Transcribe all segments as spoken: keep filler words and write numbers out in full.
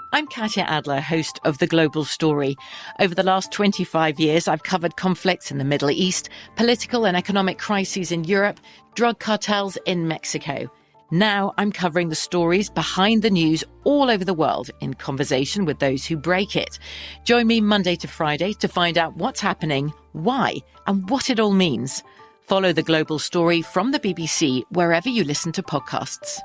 I'm Katya Adler, host of The Global Story. Over the last twenty-five years, I've covered conflicts in the Middle East, political and economic crises in Europe, drug cartels in Mexico. Now I'm covering the stories behind the news all over the world in conversation with those who break it. Join me Monday to Friday to find out what's happening, why, and what it all means. Follow The Global Story from the B B C wherever you listen to podcasts.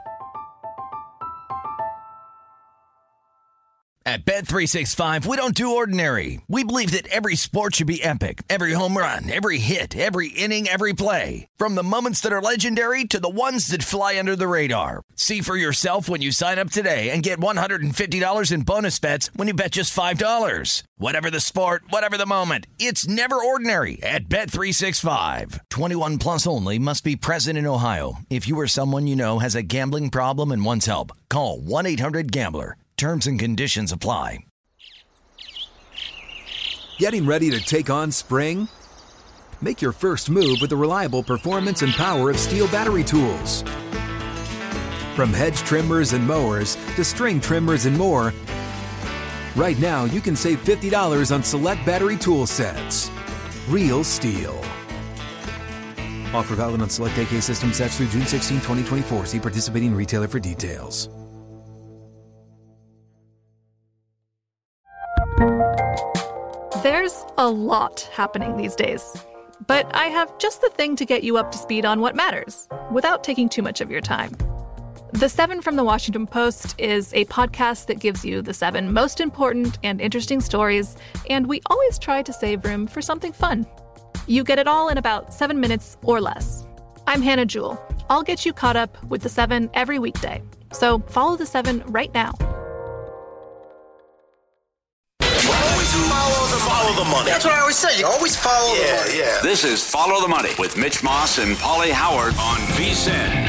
At Bet three sixty-five, we don't do ordinary. We believe that every sport should be epic. Every home run, every hit, every inning, every play. From the moments that are legendary to the ones that fly under the radar. See for yourself when you sign up today and get one hundred fifty dollars in bonus bets when you bet just five dollars. Whatever the sport, whatever the moment, it's never ordinary at Bet three sixty-five. twenty-one plus only. Must be present in Ohio. If you or someone you know has a gambling problem and wants help, call one eight hundred gambler. Terms and conditions apply. Getting ready to take on spring? Make your first move with the reliable performance and power of Steel battery tools. From hedge trimmers and mowers to string trimmers and more, right now you can save fifty dollars on select battery tool sets. Real Steel. Offer valid on select A K system sets through June sixteenth, twenty twenty-four. See participating retailer for details. There's a lot happening these days, but I have just the thing to get you up to speed on what matters without taking too much of your time. The Seven from the Washington Post is a podcast that gives you the seven most important and interesting stories, and we always try to save room for something fun. You get it all in about seven minutes or less. I'm Hannah Jewell. I'll get you caught up with the Seven every weekday. So follow the Seven right now. Follow the, follow the money. That's what I always say. You always follow yeah, the money. Yeah. This is Follow the Money with Mitch Moss and Paulie Howard on V S I N.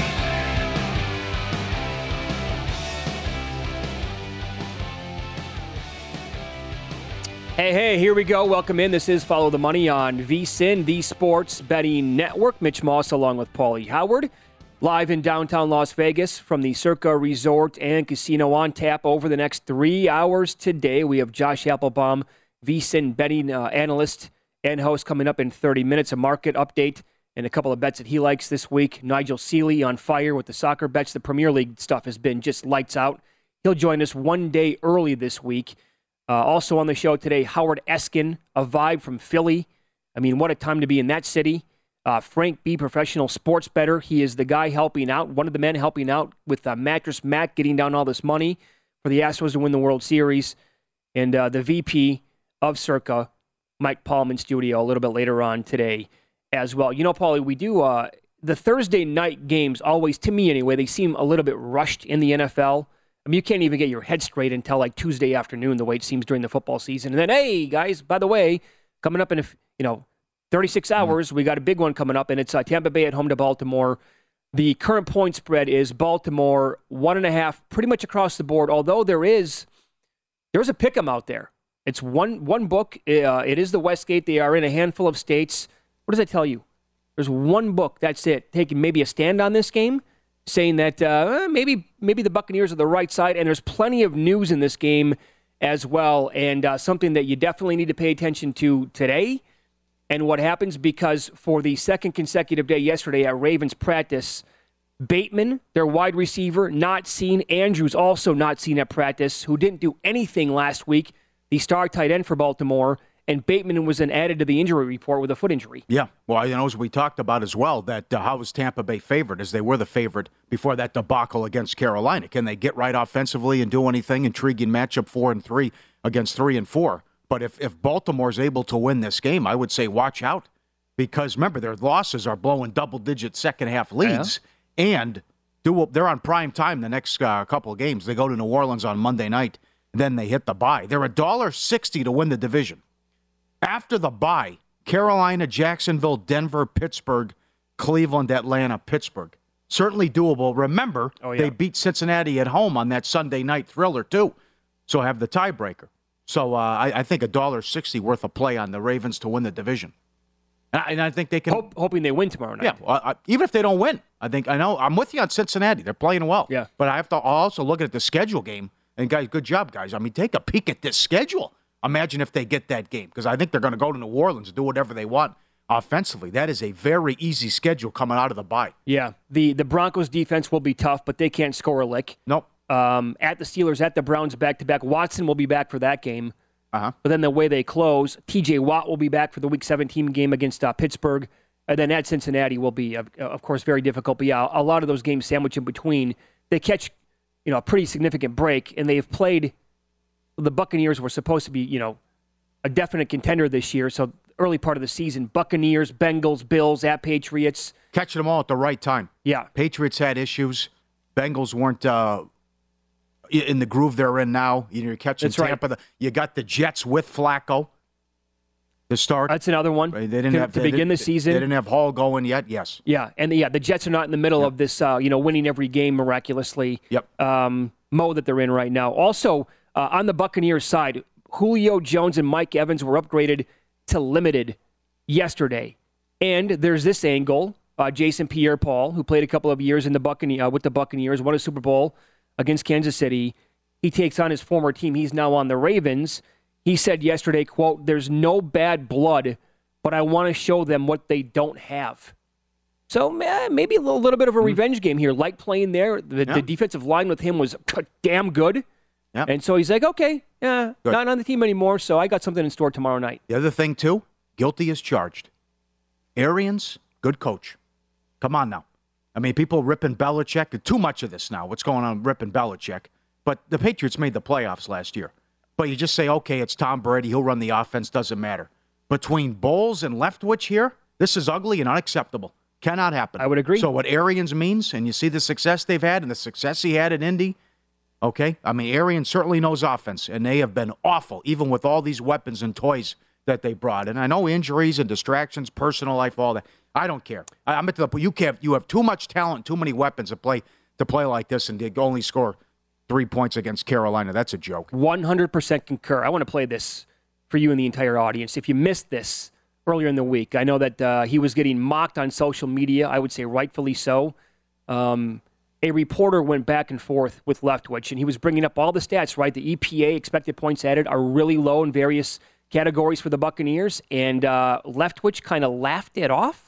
Hey, hey, here we go. Welcome in. This is Follow the Money on V S I N, the Sports Betting Network. Mitch Moss along with Paulie Howard. Live in downtown Las Vegas from the Circa Resort and Casino on tap over the next three hours today. We have Josh Applebaum, V S I N betting uh, analyst and host, coming up in thirty minutes. A market update and a couple of bets that he likes this week. Nigel Seeley on fire with the soccer bets. The Premier League stuff has been just lights out. He'll join us one day early this week. Uh, also on the show today, Howard Eskin, a vibe from Philly. I mean, what a time to be in that city. Uh, Frank B., professional sports bettor. He is the guy helping out, one of the men helping out with uh, Mattress Mac, getting down all this money for the Astros to win the World Series. And uh, the V P of Circa, Mike Palm, in studio a little bit later on today as well. You know, Paulie, we do uh, the Thursday night games always, to me anyway, they seem a little bit rushed in the N F L. I mean, you can't even get your head straight until like Tuesday afternoon, the way it seems during the football season. And then, hey, guys, by the way, coming up in, a, you know, thirty-six hours, we got a big one coming up, and it's uh, Tampa Bay at home to Baltimore. The current point spread is Baltimore one and a half, pretty much across the board. Although there is there's a pick'em out there. It's one one book. Uh, it is the Westgate. They are in a handful of states. What does that tell you? There's one book. That's it. Taking maybe a stand on this game, saying that uh, maybe maybe the Buccaneers are the right side. And there's plenty of news in this game as well, and uh, something that you definitely need to pay attention to today. And what happens, because for the second consecutive day yesterday at Ravens practice, Bateman, their wide receiver, not seen. Andrews also not seen at practice, who didn't do anything last week, the star tight end for Baltimore. And Bateman was then added to the injury report with a foot injury. Yeah, well, you know, as we talked about as well, that uh, how was Tampa Bay favored, as they were the favorite before that debacle against Carolina. Can they get right offensively and do anything? Intriguing matchup, four and three against three and four. But if, if Baltimore's able to win this game, I would say watch out. Because, remember, their losses are blowing double-digit second-half leads. Yeah. And do, they're on prime time the next uh, couple of games. They go to New Orleans on Monday night, then they hit the bye. They're one dollar sixty to win the division. After the bye, Carolina, Jacksonville, Denver, Pittsburgh, Cleveland, Atlanta, Pittsburgh. Certainly doable. Remember, oh, yeah. they beat Cincinnati at home on that Sunday night thriller, too. So have the tiebreaker. So uh, I, I think one dollar sixty worth a play on the Ravens to win the division. And I, and I think they can. Hope, hoping they win tomorrow night. Yeah, well, I, even if they don't win, I think I know I'm with you on Cincinnati. They're playing well. Yeah. But I have to also look at the schedule game. And guys, good job, guys. I mean, take a peek at this schedule. Imagine if they get that game, because I think they're going to go to New Orleans and do whatever they want offensively. That is a very easy schedule coming out of the bye. Yeah, the the Broncos defense will be tough, but they can't score a lick. Nope. Um, at the Steelers, at the Browns, back-to-back. Watson will be back for that game. Uh-huh. But then the way they close, T J Watt will be back for the Week seventeen game against uh, Pittsburgh. And then at Cincinnati will be, of, of course, very difficult. But, yeah, a lot of those games sandwiched in between. They catch, you know, a pretty significant break, and they've played – the Buccaneers were supposed to be, you know, a definite contender this year. So early part of the season, Buccaneers, Bengals, Bills, at Patriots. Catching them all at the right time. Yeah. Patriots had issues. Bengals weren't uh, in the groove they're in now. You know, you're catching That's Tampa. right. The, you got the Jets with Flacco to start. That's another one. They didn't to, have to they begin didn't, the season. They didn't have Hall going yet. Yes. Yeah, and yeah, the Jets are not in the middle Yep. of this, uh, you know, winning every game miraculously. Yep. Um, mode that they're in right now. Also, uh, on the Buccaneers side, Julio Jones and Mike Evans were upgraded to limited yesterday, and there's this angle. Uh, Jason Pierre-Paul, who played a couple of years in the Buccane- uh, with the Buccaneers, won a Super Bowl against Kansas City. He takes on his former team. He's now on the Ravens. He said yesterday, quote, "There's no bad blood, but I want to show them what they don't have." So eh, maybe a little, little bit of a revenge game here. Like playing there, the, Yeah. the defensive line with him was damn good. Yep. And so he's like, okay, yeah, Good. not on the team anymore, so I got something in store tomorrow night. The other thing, too, guilty as charged. Arians, good coach. Come on now. I mean, people ripping Belichick. Too much of this now. What's going on ripping Belichick? But the Patriots made the playoffs last year. But you just say, okay, it's Tom Brady. He'll run the offense. Doesn't matter. Between Bowles and Leftwich here, this is ugly and unacceptable. Cannot happen. I would agree. So what Arians means, and you see the success they've had and the success he had at Indy, okay? I mean, Arians certainly knows offense, and they have been awful, even with all these weapons and toys that they brought. And I know injuries and distractions, personal life, all that. I don't care. I, I'm at the point you can't. You have too much talent, too many weapons to play to play like this, and to only score three points against Carolina. That's a joke. one hundred percent concur. I want to play this for you and the entire audience. If you missed this earlier in the week, I know that uh, he was getting mocked on social media. I would say rightfully so. Um, a reporter went back and forth with Leftwich, and he was bringing up all the stats, right? The E P A, expected points added, are really low in various categories for the Buccaneers, and uh, Leftwich kind of laughed it off.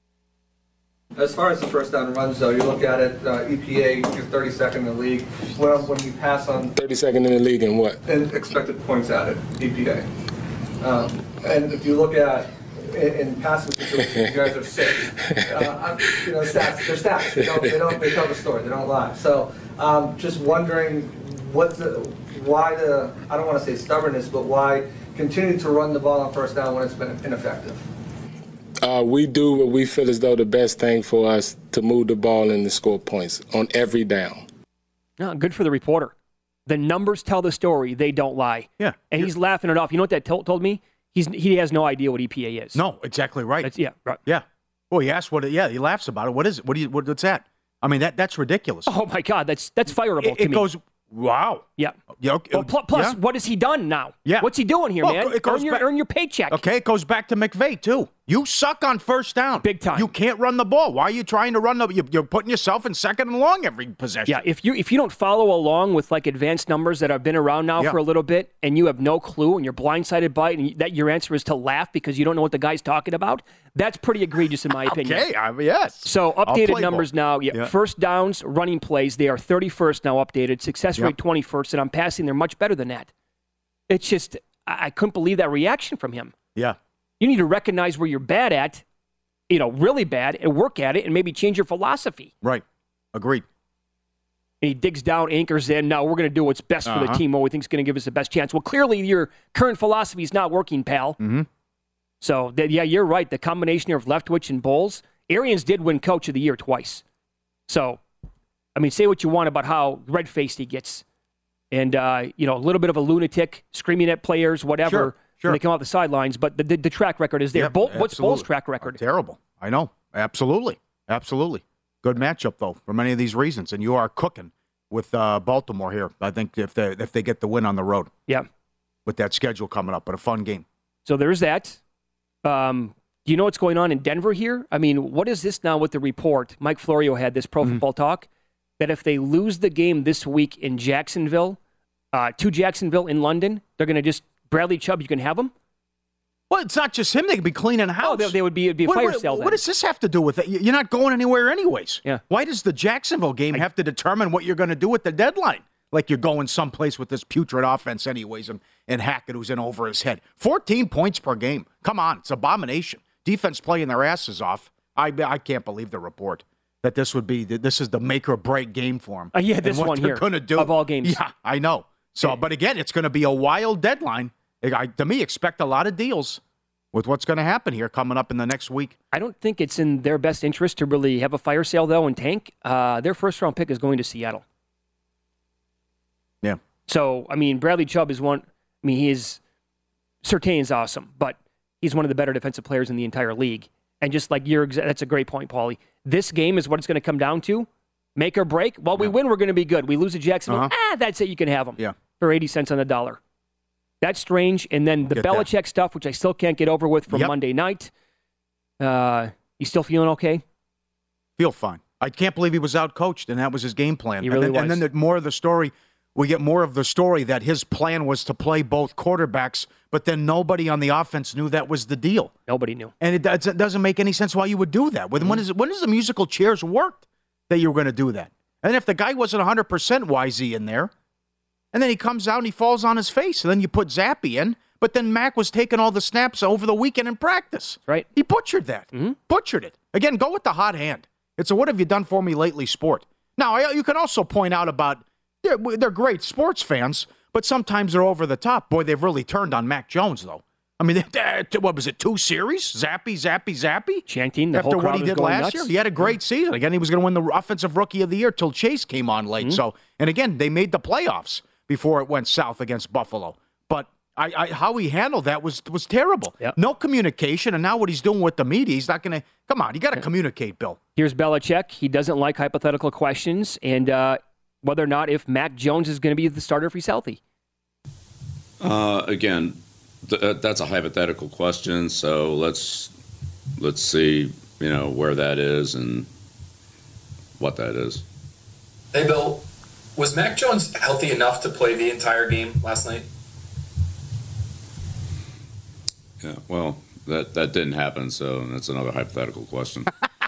As far as the first down runs, though, you look at it, uh, E P A, you're thirty-second in the league. When, when you pass on... thirty-second in the league in what? In expected points added, E P A. Um, and if you look at, in, in passing situations, you guys are sixth. Uh, you know, stats, they're stats. They don't, they don't, they tell the story. They don't lie. So, um, just wondering what the, why the, I don't want to say stubbornness, but why continue to run the ball on first down when it's been ineffective? Uh, we do what we feel as though the best thing for us to move the ball and to score points on every down. Oh, good for the reporter. The numbers tell the story. They don't lie. Yeah. And he's laughing it off. You know what that told, told me? He's He has no idea what E P A is. No, exactly right. That's, yeah, right. Yeah. Well, he asked what. It, yeah, he laughs about it. What is it? What do you? What, what's that? I mean, that that's ridiculous. Oh, my God. That's that's fireable it, to it me. goes. Wow. Yeah. Yeah. Okay. Well, pl- plus, yeah. what has he done now? Yeah. What's he doing here, Well, man? it goes Earn your, back- earn your paycheck. Okay, it goes back to McVay, too. You suck on first down. Big time. You can't run the ball. Why are you trying to run the you- You're putting yourself in second and long every possession. Yeah, if you if you don't follow along with like advanced numbers that have been around now Yeah. for a little bit, and you have no clue, and you're blindsided by it, and that your answer is to laugh because you don't know what the guy's talking about, that's pretty egregious in my opinion. Okay, I, yes. So I'll updated play numbers ball. now. Yeah, Yeah. First downs, running plays, they are thirty-first now updated. Success Yep. rate twenty-first, and I'm passing. They're much better than that. It's just I, I couldn't believe that reaction from him. Yeah. You need to recognize where you're bad at, you know, really bad, and work at it, and maybe change your philosophy. Right. Agreed. And he digs down, anchors in. Now we're going to do what's best for the Uh-huh. team, what we think is going to give us the best chance. Well, clearly your current philosophy is not working, pal. Mm-hmm. So, th- yeah, you're right. The combination here of Leftwich and Bowles, Arians did win Coach of the Year twice. So, I mean, say what you want about how red-faced he gets. And, uh, you know, a little bit of a lunatic, screaming at players, whatever, Sure, sure. when they come off the sidelines. But the, the, the track record is there. Yep, Bull, what's absolutely. Bowles' track record? Terrible. I know. Absolutely. Absolutely. Good matchup, though, for many of these reasons. And you are cooking with uh, Baltimore here, I think, if they, if they get the win on the road. Yeah. With that schedule coming up, but a fun game. So there's that. Um, do you know what's going on in Denver here? I mean, what is this now with the report? Mike Florio had this Pro Mm-hmm. Football Talk, that if they lose the game this week in Jacksonville, Uh, to Jacksonville in London. They're going to just, Bradley Chubb, you can have him? Well, it's not just him. They could be cleaning house. Oh, they, they would be, it'd be a what, fire what, sale then. What does this have to do with it? You're not going anywhere anyways. Yeah. Why does the Jacksonville game I, have to determine what you're going to do at the deadline? Like you're going someplace with this putrid offense anyways, and, and Hackett who's in over his head. fourteen points per game. Come on, it's abomination. Defense playing their asses off. I I can't believe the report that this would be, this is the make or break game for them. Uh, yeah, this what one they're here gonna do. Of all games. Yeah, I know. So, yeah. But again, it's going to be a wild deadline. I, to me, expect a lot of deals with what's going to happen here coming up in the next week. I don't think it's in their best interest to really have a fire sale, though, and tank. Uh, their first-round pick is going to Seattle. Yeah. So, I mean, Bradley Chubb is one. I mean, he is, Surtain's awesome, but he's one of the better defensive players in the entire league. And just like you're, that's a great point, Paulie. This game is what it's going to come down to. Make or break. Well, we yeah. win, we're going to be good. We lose to Jacksonville. Uh-huh. Ah, that's it. You can have them. Yeah. For eighty cents on the dollar. That's strange. And then the get Belichick that. stuff, which I still can't get over with from yep. Monday night. Uh, you still feeling okay? Feel fine. I can't believe he was out-coached, and that was his game plan. He really and then, was. And then the, more of the story, we get more of the story that his plan was to play both quarterbacks, but then nobody on the offense knew that was the deal. Nobody knew. And it, it doesn't make any sense why you would do that. When, mm-hmm. when, is, when has the musical chairs worked that you were going to do that? And if the guy wasn't one hundred percent Y Z in there, and then he comes out and he falls on his face, and then you put Zappe in, but then Mac was taking all the snaps over the weekend in practice. Right. He butchered that. Mm-hmm. Butchered it. Again, go with the hot hand. It's a what have you done for me lately sport. Now, I, you can also point out about, they're, they're great sports fans, but sometimes they're over the top. Boy, they've really turned on Mac Jones, though. I mean, they, they, what was it, two series? Zappe, Zappe, Zappe? Chanting, the After whole crowd what he was did going last nuts. year. He had a great season. Again, he was going to win the Offensive Rookie of the Year till Chase came on late. Mm-hmm. So, and again, they made the playoffs before it went south against Buffalo. But I, I, how he handled that was was terrible. Yep. No communication, and now what he's doing with the media, he's not going to – come on, you got to yep. communicate, Bill. Here's Belichick. He doesn't like hypothetical questions, and uh, whether or not if Mac Jones is going to be the starter if he's healthy. Uh, again, th- that's a hypothetical question, so let's let's see, you know, where that is and what that is. Hey, Bill, was Mac Jones healthy enough to play the entire game last night? Yeah, well, that, that didn't happen, so that's another hypothetical question.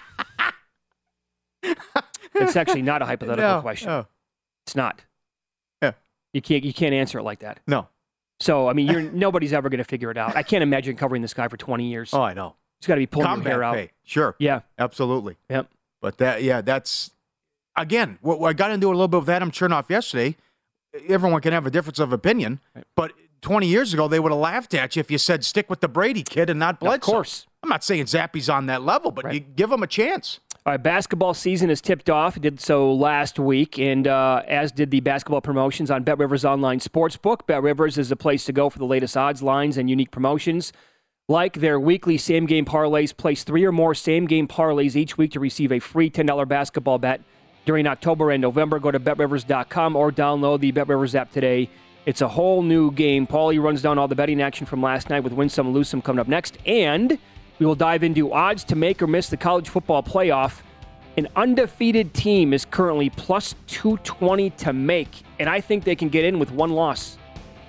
It's actually not a hypothetical no, question. No. It's not. Yeah. You can't you can't answer it like that. No. So, I mean, you're nobody's ever going to figure it out. I can't imagine covering this guy for twenty years. Oh, I know. He's got to be pulling Combat your hair out. pay. Sure. Yeah. Absolutely. Yep. But that, yeah, that's, again, what, what I got into a little bit with Adam Chernoff yesterday. Everyone can have a difference of opinion, right. But twenty years ago, they would have laughed at you if you said, stick with the Brady kid and not Bledsoe. Of course. I'm not saying Zappe's on that level, but right. you give him a chance. All right, basketball season is tipped off. It did so last week, and uh, as did the basketball promotions on BetRivers Online Sportsbook. BetRivers is the place to go for the latest odds, lines, and unique promotions. Like their weekly same-game parlays, place three or more same-game parlays each week to receive a free ten dollars basketball bet during October and November. Go to bet rivers dot com or download the BetRivers app today. It's a whole new game. Paulie runs down all the betting action from last night with Win Some, Lose Some coming up next. And we will dive into odds to make or miss the college football playoff. An undefeated team is currently plus two twenty to make, and I think they can get in with one loss.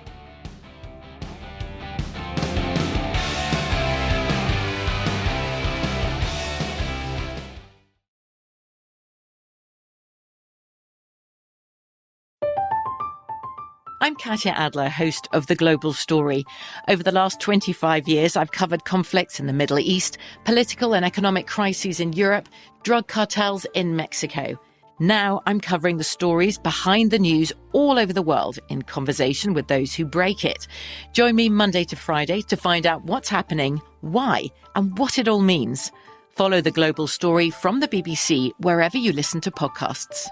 I'm Katya Adler, host of The Global Story. Over the last twenty-five years, I've covered conflicts in the Middle East, political and economic crises in Europe, drug cartels in Mexico. Now I'm covering the stories behind the news all over the world in conversation with those who break it. Join me Monday to Friday to find out what's happening, why, and what it all means. Follow The Global Story from the B B C wherever you listen to podcasts.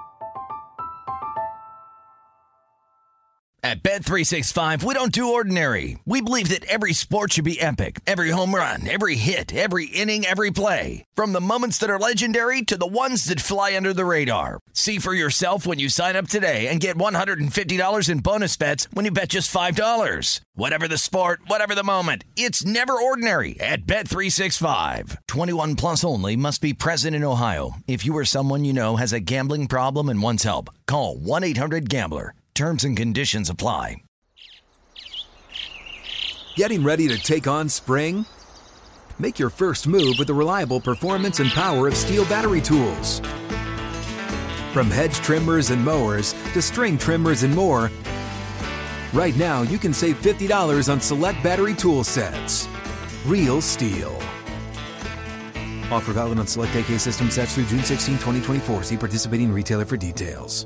At Bet three sixty-five, we don't do ordinary. We believe that every sport should be epic. Every home run, every hit, every inning, every play. From the moments that are legendary to the ones that fly under the radar. See for yourself when you sign up today and get one hundred fifty dollars in bonus bets when you bet just five dollars. Whatever the sport, whatever the moment, it's never ordinary at Bet three sixty-five. twenty-one plus only. Must be present in Ohio. If you or someone you know has a gambling problem and wants help, call one eight hundred gambler. Terms and conditions apply. Getting ready to take on spring? Make your first move with the reliable performance and power of Steel battery tools. From hedge trimmers and mowers to string trimmers and more, right now you can save fifty dollars on select battery tool sets. Real Steel. Offer valid on select A K system sets through June sixteenth, twenty twenty-four. See participating retailer for details.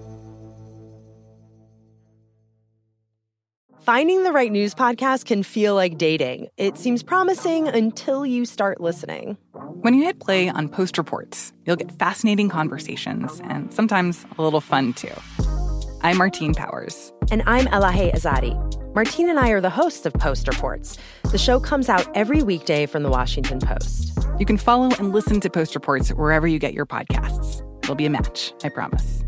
Finding the right news podcast can feel like dating. It seems promising until you start listening. When you hit play on Post Reports, you'll get fascinating conversations and sometimes a little fun, too. I'm Martine Powers. And I'm Elahe Azadi. Martine and I are the hosts of Post Reports. The show comes out every weekday from The Washington Post. You can follow and listen to Post Reports wherever you get your podcasts. It'll be a match, I promise.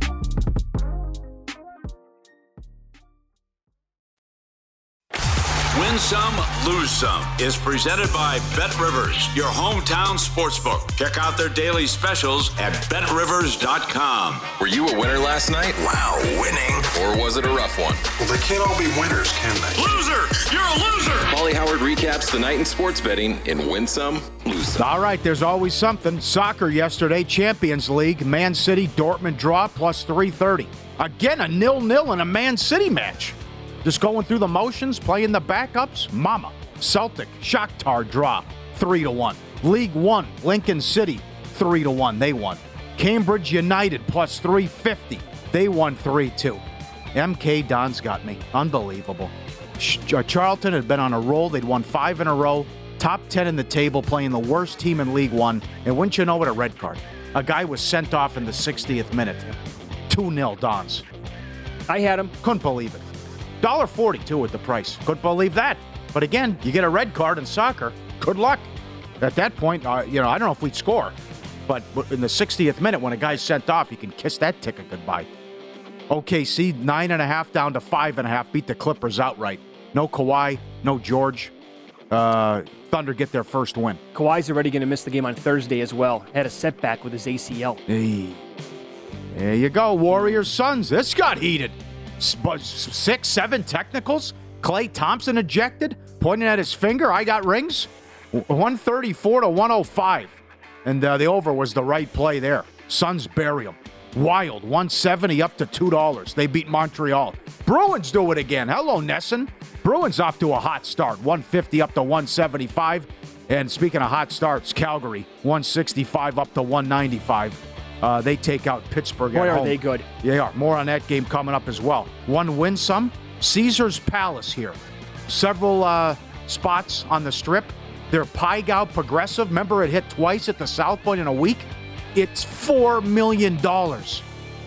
Win Some, Lose Some is presented by BetRivers, your hometown sportsbook. Check out their daily specials at bet rivers dot com. Were you a winner last night? Wow, winning. Or was it a rough one? Well, they can't all be winners, can they? Loser! You're a loser! Paulie Howard recaps the night in sports betting in Win Some, Lose Some. All right, there's always something. Soccer yesterday, Champions League, Man City, Dortmund draw, plus three thirty. Again, a nil-nil in a Man City match. Just going through the motions, playing the backups. Mama. Celtic, Shakhtar draw, three to one. League One, Lincoln City, three to one. They won. Cambridge United, plus three fifty. They won three two. M K Dons got me. Unbelievable. Charlton had been on a roll. They'd won five in a row. Top ten in the table, playing the worst team in League One. And wouldn't you know it, a red card. A guy was sent off in the sixtieth minute. two nil Dons. I had him. Couldn't believe it. one dollar forty-two at the price. Couldn't believe that. But again, you get a red card in soccer. Good luck. At that point, uh, you know, I don't know if we'd score. But in the sixtieth minute, when a guy's sent off, you can kiss that ticket goodbye. O K C, nine and a half down to five and a half. Beat the Clippers outright. No Kawhi, no George. Uh, Thunder get their first win. Kawhi's already going to miss the game on Thursday as well. Had a setback with his A C L. Hey. There you go, Warriors Suns. This got heated. Six, seven technicals. Klay Thompson ejected, pointing at his finger. I got rings. one thirty-four to one oh five. And uh, the over was the right play there. Suns bury him. Wild, one seventy up to two dollars. They beat Montreal. Bruins do it again. Hello, Nesson. Bruins off to a hot start. one fifty up to one seventy-five. And speaking of hot starts, Calgary, one sixty-five up to one ninety-five. Uh, they take out Pittsburgh at Boy, home. are they good. They are. More on that game coming up as well. One win some. Caesars Palace here. Several uh, spots on the strip. Their Pai Gow Progressive. Remember it hit twice at the South Point in a week? It's four million dollars.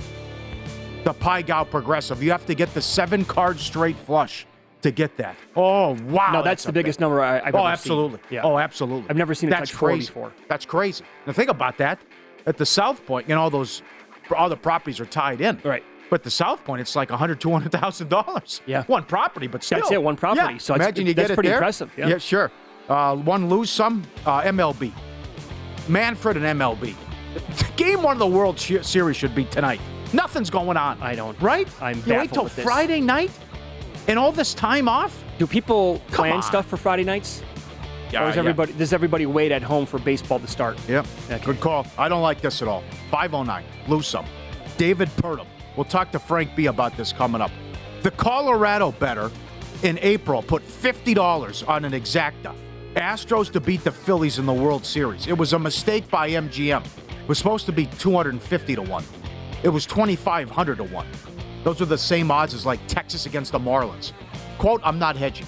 The Pai Gow Progressive. You have to get the seven card straight flush to get that. Oh, wow. No, that's, that's the biggest big. number I, I've oh, ever absolutely. seen. Yeah. Oh, absolutely. I've never seen it that's touch four crazy. before. That's crazy. Now think about that. At the South Point, you know, those all the properties are tied in. Right. But the South Point, it's like one hundred thousand dollars, two hundred thousand dollars. Yeah. One property, but still. That's it, one property. Yeah. So imagine you that's get it pretty there. impressive. Yeah, yeah sure. Uh, one lose some, uh, M L B. Manfred and M L B. Game one of the World Series should be tonight. Nothing's going on. I don't. Right? I'm You baffled wait till with this. Friday night and all this time off? Do people Come plan on. stuff for Friday nights? Yeah, or is yeah. everybody, does everybody wait at home for baseball to start? Yep. Okay. Good call. I don't like this at all. five oh nine. Lose some. David Purdom. We'll talk to Frank B about this coming up. The Colorado bettor in April put fifty dollars on an exacta. Astros to beat the Phillies in the World Series. It was a mistake by M G M. It was supposed to be two hundred fifty to one. It was twenty-five hundred to one. Those are the same odds as like Texas against the Marlins. Quote, I'm not hedging.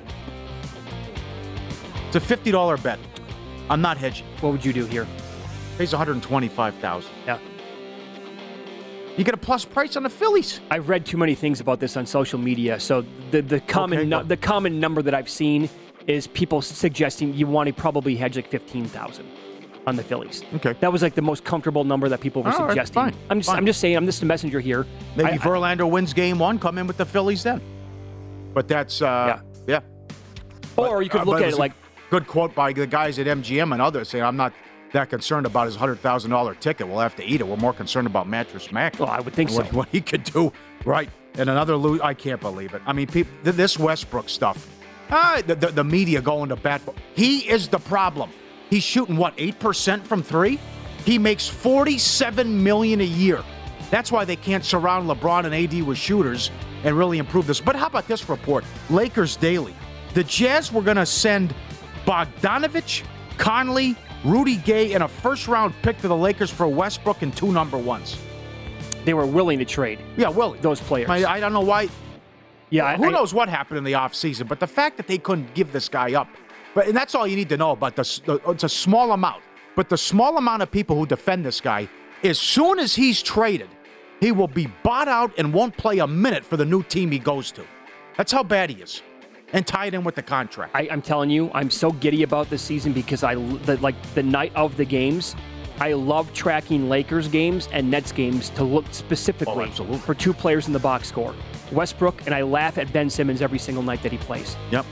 It's a fifty dollars bet. I'm not hedging. What would you do here? Pays one hundred twenty-five thousand dollars. Yeah. You get a plus price on the Phillies. I've read too many things about this on social media. So the the common Okay, nu- good. the common number that I've seen is people suggesting you want to probably hedge like fifteen thousand on the Phillies. Okay. That was like the most comfortable number that people were All right, suggesting. fine, I'm just fine. I'm just saying I'm just a messenger here. Maybe I- Verlander wins game one, come in with the Phillies then. But that's, uh, yeah. Or you could Uh, look but it at was it a like good quote by the guys at M G M and others saying, I'm not that concerned about his one hundred thousand dollars ticket. We'll have to eat it. We're more concerned about Mattress Mac. Well, I would think what, so. What he could do, right? And another lose. I can't believe it. I mean, people, this Westbrook stuff. Ah, the, the, the media going to bat for. He is the problem. He's shooting, what, eight percent from three? He makes forty-seven million dollars a year. That's why they can't surround LeBron and A D with shooters and really improve this. But how about this report? Lakers Daily. The Jazz were going to send Bogdanovich, Conley, Rudy Gay, and a first-round pick to the Lakers for Westbrook and two number ones. They were willing to trade. Yeah, willing. Those players. I, I don't know why. Yeah, Who I, knows what happened in the offseason, but the fact that they couldn't give this guy up. But, and that's all you need to know about this. It's a small amount. But the small amount of people who defend this guy, as soon as he's traded, he will be bought out and won't play a minute for the new team he goes to. That's how bad he is. And tied in with the contract. I, I'm telling you, I'm so giddy about this season because I, the, like the night of the games, I love tracking Lakers games and Nets games to look specifically oh, for two players in the box score. Westbrook, and I laugh at Ben Simmons every single night that he plays. Yep.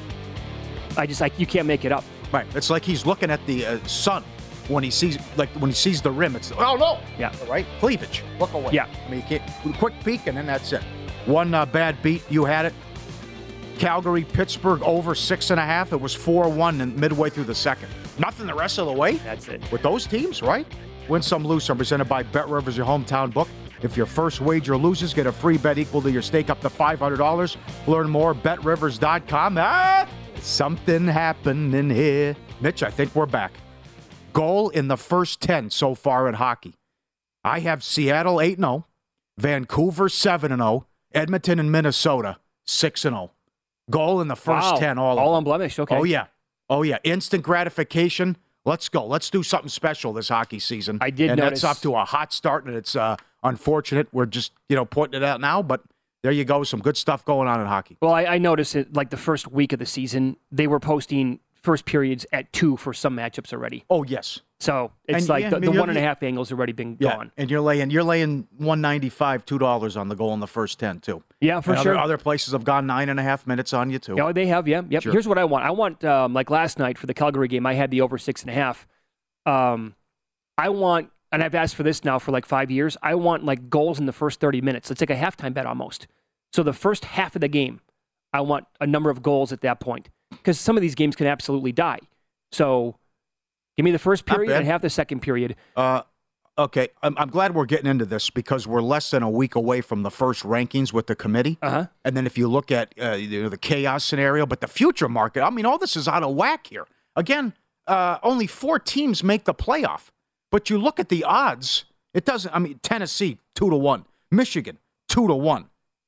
I just, like, you can't make it up. Right. It's like he's looking at the uh, sun when he sees, like, when he sees the rim. It's, oh, no. Yeah. Right? Cleavage. Look away. Yeah. I mean, you can't, quick peek, and then that's it. One uh, bad beat. You had it. Calgary, Pittsburgh over six and a half. It was four one and midway through the second. Nothing the rest of the way. That's it. With those teams, right? Win Some, Lose Some, presented by Bet Rivers, your hometown book. If your first wager loses, get a free bet equal to your stake up to five hundred dollars. Learn more at bet rivers dot com. Ah, something happening here. Mitch, I think we're back. Goal in the first ten so far in hockey. I have Seattle eight and oh, Vancouver seven and oh, Edmonton and Minnesota six and oh. Goal in the first wow. ten, all of All them. unblemished, okay. Oh, yeah. Oh, yeah. Instant gratification. Let's go. Let's do something special this hockey season. I did and notice. that's off to a hot start, and it's uh, unfortunate. We're just, you know, pointing it out now, but there you go. Some good stuff going on in hockey. Well, I, I noticed it, like the first week of the season, they were posting first periods at two for some matchups already. Oh, yes. So it's And, like yeah, the, I mean, the one and a you're- half angle's already been Yeah, gone. and you're laying you're laying one ninety-five, two dollars on the goal in the first ten, too. Yeah, for And sure. Other, other places have gone nine and a half minutes on you, too. Yeah, they have, yeah. Yep. Sure. Here's what I want. I want, um, like last night for the Calgary game, I had the over six and a half. Um, I want, and I've asked for this now for like five years, I want like goals in the first thirty minutes. It's like a halftime bet almost. So the first half of the game, I want a number of goals at that point. Because some of these games can absolutely die. So give me the first Not period bad. and half the second period. Uh, okay, I'm, I'm glad we're getting into this because we're less than a week away from the first rankings with the committee. Uh-huh. And then if you look at uh, you know, the chaos scenario, but the future market, I mean, all this is out of whack here. Again, uh, only four teams make the playoff. But you look at the odds, it doesn't, I mean, Tennessee, two to one. Michigan, two to one.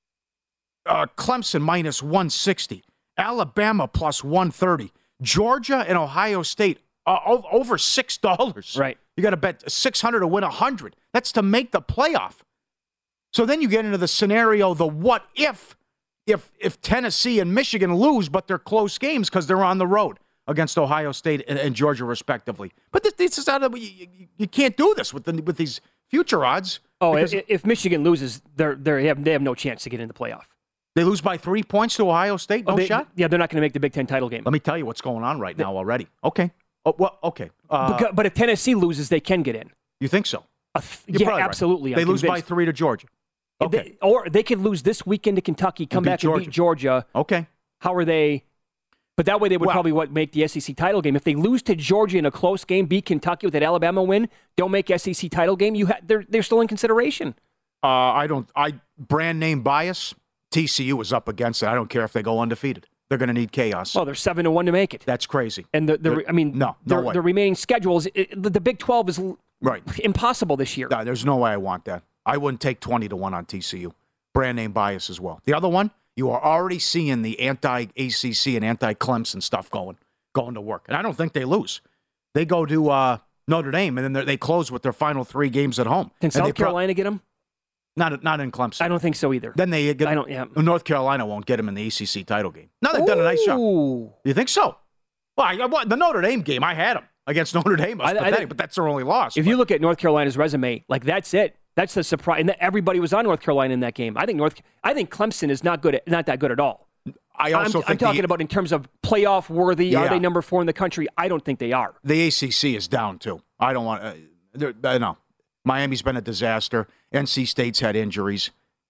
Uh, Clemson, minus one sixty. Alabama, plus one thirty. Georgia and Ohio State, uh, o- over six dollars. Right. You got to bet six hundred to win one hundred. That's to make the playoff. So then you get into the scenario, the what if, if if Tennessee and Michigan lose, but they're close games because they're on the road against Ohio State and, and Georgia, respectively. But this, this is out of, you, you, you can't do this with the, with these future odds. Oh, because if, if Michigan loses, they're, they're, they, have, they have no chance to get in the playoff. they lose by three points to Ohio State. No Oh, they- shot. Yeah, they're not going to make the Big Ten title game. Let me tell you what's going on right now already. Okay. Oh, well, okay. Uh, Beca- but if Tennessee loses, they can get in. you think so? A th- You're yeah, probably right. absolutely. I'm They lose by convinced. three to Georgia. Okay. They- or they could lose this weekend to Kentucky, come beat back and Georgia. beat Georgia. Okay. How are they? But that way they would Well- probably what make the S E C title game. If they lose to Georgia in a close game, beat Kentucky with that Alabama win, don't make S E C title game. You ha- they're they're still in consideration. Uh, I don't. I brand name bias. T C U is up against it. I don't care if they go undefeated. They're going to need chaos. Well, they're seven to one to make it. That's crazy. And the, the They're- I mean, no, no the, way. the remaining schedules, it, the, the Big twelve is l- Right. impossible this year. No, there's no way I want that. I wouldn't take twenty to one on T C U. Brand name bias as well. The other one, you are already seeing the anti-A C C and anti-Clemson stuff going going to work. And I don't think they lose. They go to uh, Notre Dame, and then they- they close with their final three games at home. Can And they South pro- Carolina get them? Not, not in Clemson. I don't think so either. Then they get, I don't. Yeah. North Carolina won't get them in the A C C title game. No, they've done a nice job. Ooh. You think so? Well, I, I, the Notre Dame game, I had them against Notre Dame. It was I- I pathetic, think- but that's their only loss. If you look at North Carolina's resume, like that's it. That's the surprise. And that everybody was on North Carolina in that game. I think North. I think Clemson is not good. At, not that good at all. I also I'm, think I'm talking the, about in terms of playoff worthy. Are Yeah. they number four in the country? I don't think they are. the A C C is down too. I don't want. Uh, I know Miami's been a disaster. N C State's had injuries.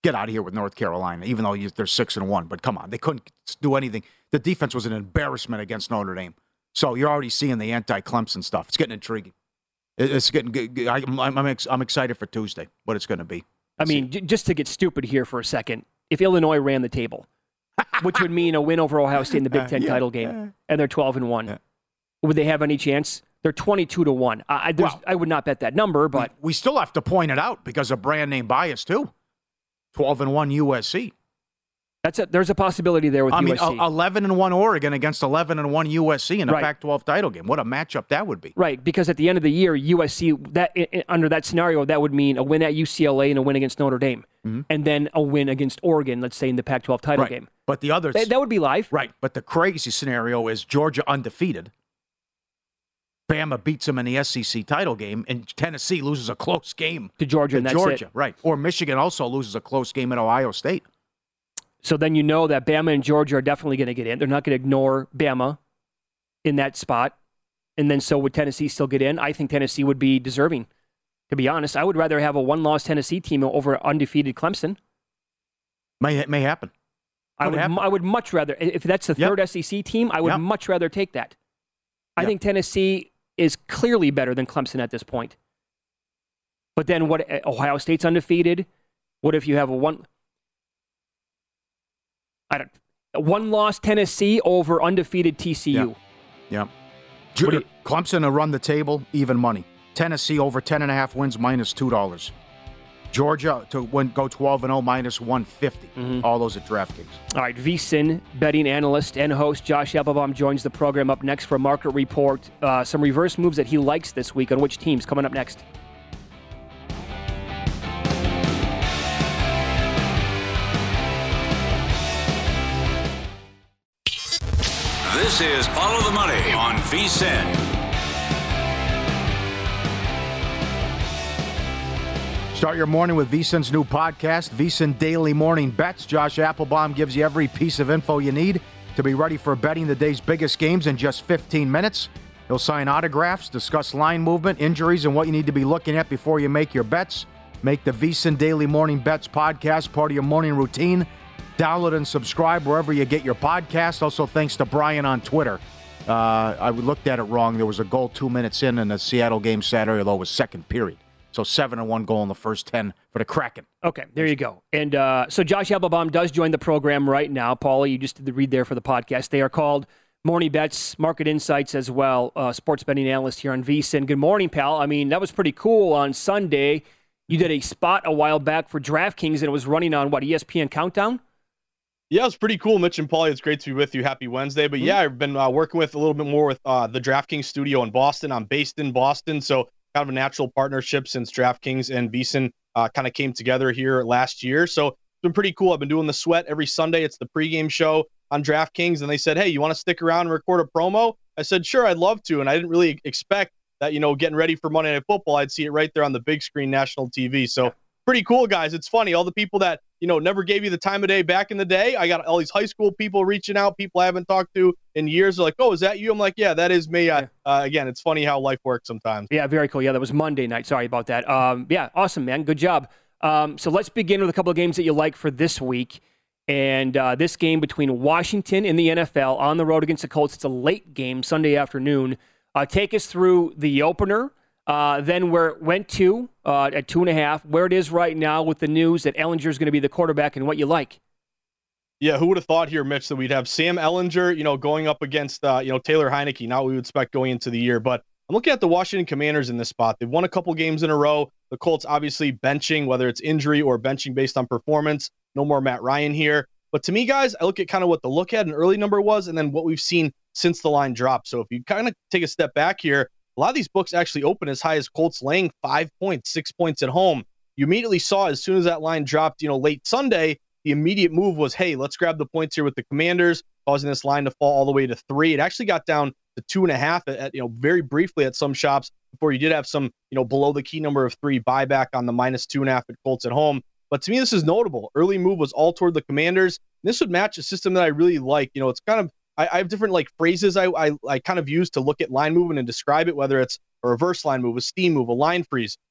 get out of here with North Carolina, even though you, they're six and one. But come on, they couldn't do anything. The defense was an embarrassment against Notre Dame. So you're already seeing the anti-Clemson stuff. It's getting intriguing. It's getting. I'm, I'm, I'm excited for Tuesday. What it's going to be. I mean, j- just to get stupid here for a second, if Illinois ran the table, which would mean a win over Ohio State in the Big Ten uh, yeah, title game, yeah. and they're twelve and one, yeah. would they have any chance? They're twenty-two to one. I, well, I would not bet that number, but we, we still have to point it out because of brand name bias too. twelve and one U S C. That's a, there's a possibility there with I U S C. I mean, eleven and one Oregon against eleven and one U S C in a right. Pac twelve title game. What a matchup that would be. Right, because at the end of the year, U S C, that under that scenario, that would mean a win at U C L A and a win against Notre Dame. Mm-hmm. And then a win against Oregon, let's say, in the Pac twelve title right. game. But the others... That, that would be live. Right, but the crazy scenario is Georgia undefeated. Bama beats them in the S E C title game, and Tennessee loses a close game. To Georgia, to and that's Georgia, it. Right. Or Michigan also loses a close game at Ohio State. So then you know that Bama and Georgia are definitely going to get in. They're not going to ignore Bama in that spot. And then so would Tennessee still get in? I think Tennessee would be deserving, to be honest. I would rather have a one-loss Tennessee team over undefeated Clemson. May may happen. I would, happen. I would much rather, if that's the third yep. S E C team, I would yep. much rather take that. I yep. think Tennessee is clearly better than Clemson at this point. But then what? Ohio State's undefeated. What if you have a one... I don't. One loss Tennessee over undefeated T C U. Yeah. yeah. You, Clemson to run the table, even money. Tennessee over ten and a half wins, minus two dollars. Georgia to win, go twelve and zero, minus one fifty. Mm-hmm. All those at DraftKings. All right, VSiN betting analyst and host Josh Applebaum joins the program up next for a market report. Uh, some reverse moves that he likes this week on which teams coming up next. This is Follow the Money on VSiN. Start your morning with VSiN's new podcast, VSiN Daily Morning Bets. Josh Applebaum gives you every piece of info you need to be ready for betting the day's biggest games in just fifteen minutes. He'll sign autographs, discuss line movement, injuries, and what you need to be looking at before you make your bets. Make the VSiN Daily Morning Bets podcast part of your morning routine. Download and subscribe wherever you get your podcast. Also, thanks to Brian on Twitter. Uh, I looked at it wrong. There was a goal two minutes in in the Seattle game Saturday, although it was second period. So seven and one goal in the first ten for the Kraken. Okay, there you go. And uh, so Josh Applebaum does join the program right now. Paulie, you just did the read there for the podcast. They are called Morning Bets, Market Insights as well. Uh, sports betting analyst here on VSiN. Good morning, pal. I mean, that was pretty cool on Sunday. You did a spot a while back for DraftKings, and it was running on, what, E S P N Countdown? Yeah, it was pretty cool, Mitch and Paulie. It's great to be with you. Happy Wednesday. But yeah, I've been uh, working with a little bit more with uh, the DraftKings studio in Boston. I'm based in Boston, so kind of a natural partnership since DraftKings and VSiN uh, kind of came together here last year. So it's been pretty cool. I've been doing the sweat every Sunday. It's the pregame show on DraftKings, and they said, hey, you want to stick around and record a promo? I said, sure, I'd love to. And I didn't really expect that, you know, getting ready for Monday Night Football, I'd see it right there on the big screen national T V. So pretty cool, guys. It's funny. All the people that, you know, never gave you the time of day back in the day. I got all these high school people reaching out, people I haven't talked to in years. They're like, oh, is that you? I'm like, yeah, that is me. Uh, uh, again, it's funny how life works sometimes. Yeah, very cool. Yeah, that was Monday night. Sorry about that. Um, yeah, awesome, man. Good job. Um, so let's begin with a couple of games that you like for this week. And uh, this game between Washington and the N F L on the road against the Colts. It's a late game, Sunday afternoon. Uh, take us through the opener. Uh, then where it went to uh, at two and a half, where it is right now with the news that Ehlinger is going to be the quarterback and what you like. Yeah, who would have thought here, Mitch, that we'd have Sam Ehlinger, you know, going up against, uh, you know, Taylor Heineke, not what we would expect going into the year. But I'm looking at the Washington Commanders in this spot. They've won a couple games in a row. The Colts obviously benching, whether it's injury or benching based on performance. No more Matt Ryan here. But to me, guys, I look at kind of what the look at an early number was and then what we've seen since the line dropped. So if you kind of take a step back here, a lot of these books actually open as high as Colts laying five points, six points at home. You immediately saw as soon as that line dropped, you know, late Sunday, the immediate move was, hey, let's grab the points here with the Commanders, causing this line to fall all the way to three. It actually got down to two and a half at, at you know, very briefly at some shops before you did have some, you know, below the key number of three buyback on the minus two and a half at Colts at home. But to me, this is notable. Early move was all toward the Commanders. This would match a system that I really like. You know, it's kind of, I, I have different like phrases I, I I kind of use to look at line movement and describe it, whether it's a reverse line move, a steam move, a line freeze.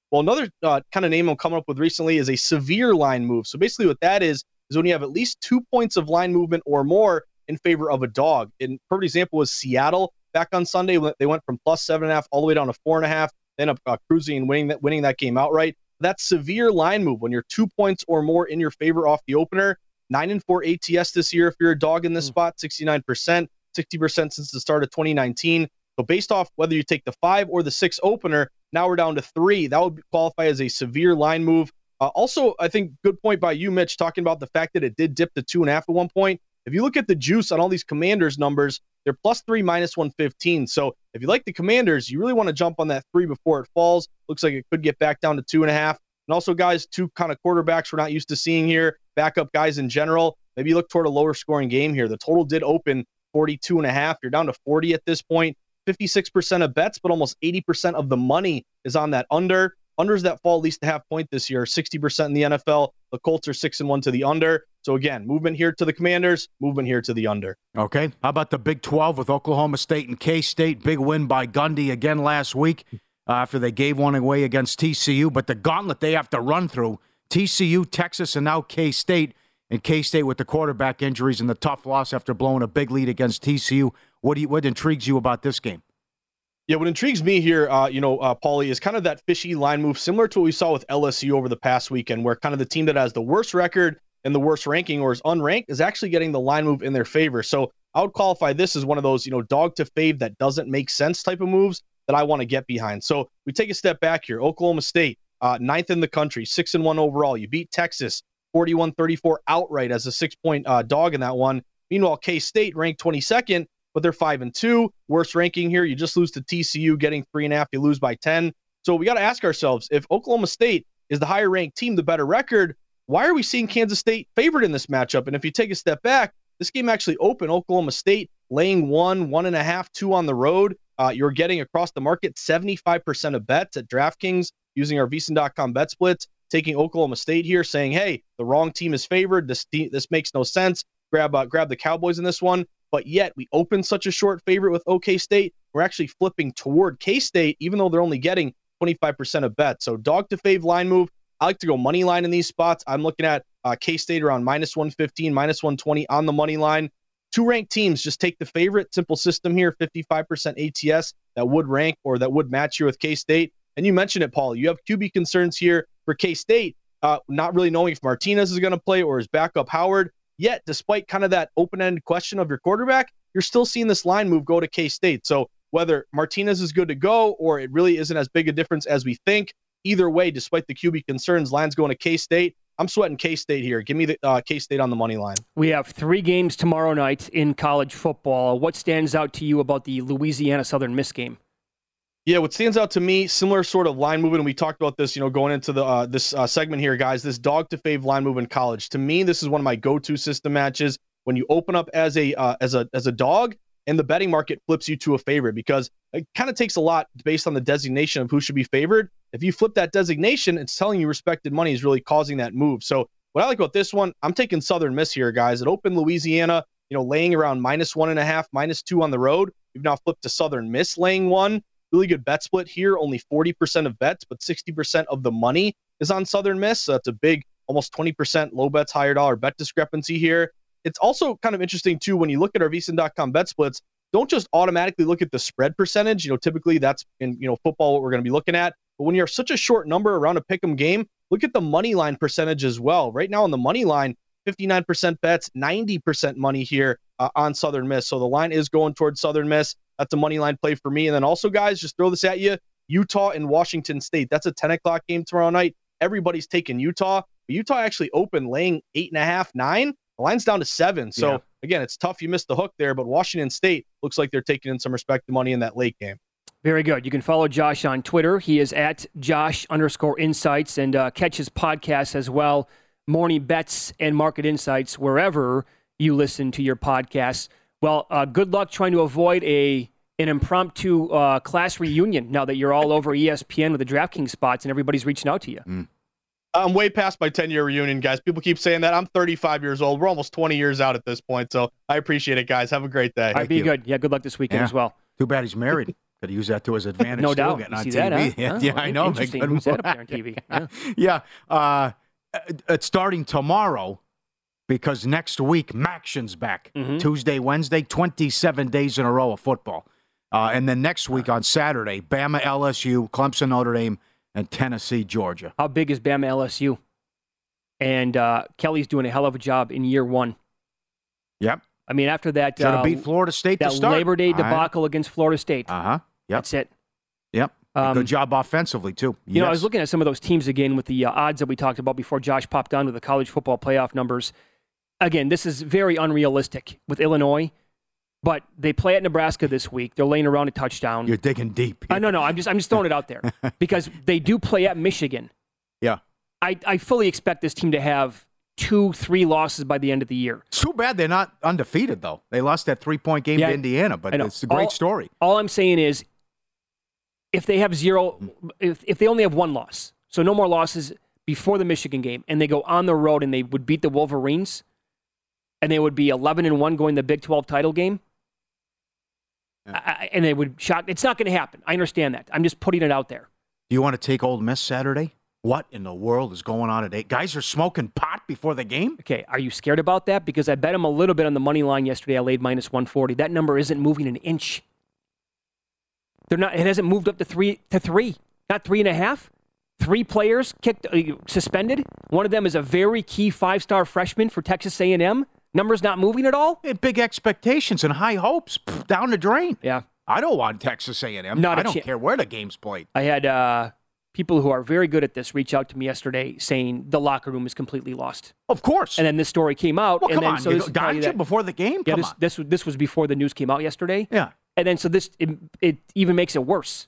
Well, another uh, kind of name I'm coming up with recently is a severe line move. So basically what that is, is when you have at least two points of line movement or more in favor of a dog. And perfect example was Seattle back on Sunday. They went from plus seven and a half all the way down to four and a half, then up uh, cruising and winning that, winning that game outright. That's severe line move when you're two points or more in your favor off the opener. Nine and four A T S this year if you're a dog in this mm. spot, sixty-nine percent, sixty percent since the start of twenty nineteen. So based off whether you take the five or the six opener, now we're down to three. That would qualify as a severe line move. Uh, also, I think good point by you, Mitch, talking about the fact that it did dip to two and a half at one point. If you look at the juice on all these Commanders numbers, they're plus three, minus one fifteen. So if you like the Commanders, you really want to jump on that three before it falls. Looks like it could get back down to two and a half. And also, guys, two kind of quarterbacks we're not used to seeing here, backup guys in general. Maybe you look toward a lower scoring game here. The total did open forty-two and a half. You're down to forty at this point. fifty-six percent of bets, but almost eighty percent of the money is on that under. Unders that fall at least a half point this year, sixty percent in the N F L. The Colts are six and one to the under. So again, movement here to the Commanders, movement here to the under. Okay. How about the Big twelve with Oklahoma State and K-State? Big win by Gundy again last week uh, after they gave one away against T C U. But the gauntlet they have to run through, T C U, Texas, and now K-State. And K-State with the quarterback injuries and the tough loss after blowing a big lead against T C U. What do you, what intrigues you about this game? Yeah, what intrigues me here, uh, you know, uh, Paulie, is kind of that fishy line move, similar to what we saw with L S U over the past weekend, where kind of the team that has the worst record and the worst ranking or is unranked is actually getting the line move in their favor. So I would qualify this as one of those, you know, dog to fave that doesn't make sense type of moves that I want to get behind. So we take a step back here. Oklahoma State, uh, ninth in the country, six and one overall. You beat Texas forty-one thirty-four outright as a six-point uh, dog in that one. Meanwhile, K-State ranked twenty-second. But they're five and two. Worst ranking here. You just lose to T C U, getting three and a half. You lose by ten. So we got to ask ourselves, if Oklahoma State is the higher ranked team, the better record, why are we seeing Kansas State favored in this matchup? And if you take a step back, this game actually opened Oklahoma State laying one, one and a half, two on the road. Uh, you're getting across the market seventy-five percent of bets at DraftKings using our V S I N dot com bet splits, taking Oklahoma State here, saying, hey, the wrong team is favored. This te- this makes no sense. Grab uh, grab the Cowboys in this one. But yet we opened such a short favorite with OK State. We're actually flipping toward K-State, even though they're only getting twenty-five percent of bets. So dog to fave line move. I like to go money line in these spots. I'm looking at uh, K-State around minus one fifteen, minus one twenty on the money line. Two ranked teams, just take the favorite. Simple system here, fifty-five percent A T S that would rank or that would match you with K-State. And you mentioned it, Paul. You have Q B concerns here for K-State, uh, not really knowing if Martinez is going to play or his backup Howard. Yet, despite kind of that open-ended question of your quarterback, you're still seeing this line move go to K-State. So whether Martinez is good to go or it really isn't as big a difference as we think, either way, despite the Q B concerns, line's going to K-State. I'm sweating K-State here. Give me the uh, K-State on the money line. We have three games tomorrow night in college football. What stands out to you about the Louisiana Southern Miss game? Yeah, what stands out to me, similar sort of line movement, and we talked about this, you know, going into the uh, this uh, segment here, guys, this dog to fave line move in college. To me, this is one of my go-to system matches. When you open up as a uh, as a as a dog, and the betting market flips you to a favorite, because it kind of takes a lot based on the designation of who should be favored. If you flip that designation, it's telling you respected money is really causing that move. So what I like about this one, I'm taking Southern Miss here, guys. It opened Louisiana, you know, laying around minus one and a half, minus two on the road. We've now flipped to Southern Miss laying one. Really good bet split here, only forty percent of bets, but sixty percent of the money is on Southern Miss. So that's a big, almost twenty percent low bets, higher dollar bet discrepancy here. It's also kind of interesting, too, when you look at our V S I N dot com bet splits, don't just automatically look at the spread percentage. You know, typically that's in, you know, football what we're going to be looking at. But when you're such a short number around a pick'em game, look at the money line percentage as well. Right now on the money line, fifty-nine percent bets, ninety percent money here uh, on Southern Miss. So the line is going towards Southern Miss. That's a money line play for me. And then also, guys, just throw this at you. Utah and Washington State. That's a ten o'clock game tomorrow night. Everybody's taking Utah. But Utah actually opened laying eight and a half, nine. The line's down to seven. So, yeah. Again, it's tough. You missed the hook there. But Washington State looks like they're taking in some respected money in that late game. Very good. You can follow Josh on Twitter. He is at Josh underscore insights, and uh, catch his podcast as well, Morning Bets and Market Insights, wherever you listen to your podcasts. Well, uh, good luck trying to avoid a an impromptu uh, class reunion now that you're all over E S P N with the DraftKings spots and everybody's reaching out to you. Mm. I'm way past my ten-year reunion, guys. People keep saying that. I'm thirty-five years old. We're almost twenty years out at this point, so I appreciate it, guys. Have a great day. All right, be you. good. Yeah, good luck this weekend yeah. as well. Too bad he's married. Could use that to his advantage. No too, doubt. Getting You on see T V. that, huh? Yeah, Oh, yeah, I know. interesting. Good Who's that move. up there on T V? Yeah. yeah. Uh, it's starting tomorrow because next week, Maction's back. Mm-hmm. Tuesday, Wednesday, twenty-seven days in a row of football. Uh, and then next week on Saturday, Bama, L S U, Clemson, Notre Dame, and Tennessee, Georgia. How big is Bama L S U? And uh, Kelly's doing a hell of a job in year one. Yep. I mean, after that, Got to uh, beat Florida State that to start. Labor Day Uh-huh. debacle against Florida State. Uh-huh. Yep. That's it. Yep. Um, Good job offensively, too. You know, I Yes. was looking at some of those teams again with the uh, odds that we talked about before Josh popped on with the college football playoff numbers. Again, this is very unrealistic with Illinois, but they play at Nebraska this week. They're laying around a touchdown. You're digging deep. Uh, no, no, I'm just I'm just throwing it out there because they do play at Michigan. Yeah. I, I fully expect this team to have two, three losses by the end of the year. It's too bad they're not undefeated, though. They lost that three-point game Yeah, to Indiana, but I know. it's a great all, story. All I'm saying is if they have zero, if, if they only have one loss, so no more losses before the Michigan game, and they go on the road and they would beat the Wolverines, and they would be eleven and one going to the Big twelve title game, Yeah. I, and they would shock. It's not going to happen. I understand that. I'm just putting it out there. Do you want to take Ole Miss Saturday? What in the world is going on today? Guys are smoking pot before the game? Okay, are you scared about that? Because I bet them a little bit on the money line yesterday. I laid minus one forty. That number isn't moving an inch. They're not. It hasn't moved up to three to three, not three and a half. Three players kicked, uh, suspended. One of them is a very key five-star freshman for Texas A and M. Numbers not moving at all. They had big expectations and high hopes. Pff, down the drain. Yeah, I don't want Texas A and M. Not a I don't cha- care where the game's played. I had uh, people who are very good at this reach out to me yesterday saying the locker room is completely lost. Of course. And then this story came out. Well, and come then, on. So You this go- is telling you gotcha that- before the game? Yeah, Come this, on. this was this was before the news came out yesterday. Yeah. And then so this it, it even makes it worse.